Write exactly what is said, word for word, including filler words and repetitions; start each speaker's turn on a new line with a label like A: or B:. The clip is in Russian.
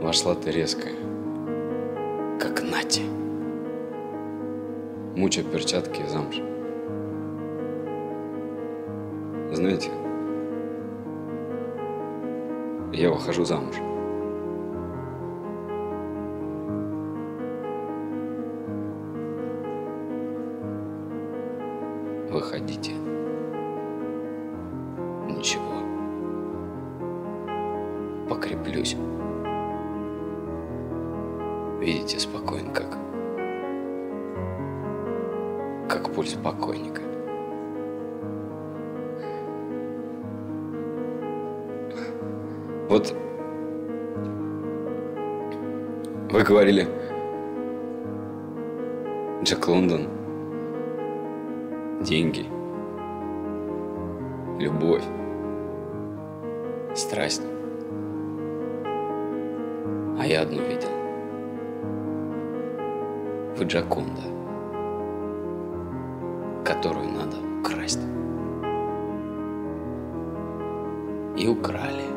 A: Вошла ты резко, как нати, муча перчатки и замш. Знаете, я выхожу замуж. Выходите. Ничего. Покреплюсь. Видите, спокойно как. Как пульс покойника. Вот вы говорили, Джек Лондон, деньги, любовь, страсть. А я одну видел. Вы Джаконда, которую надо украсть. И украли.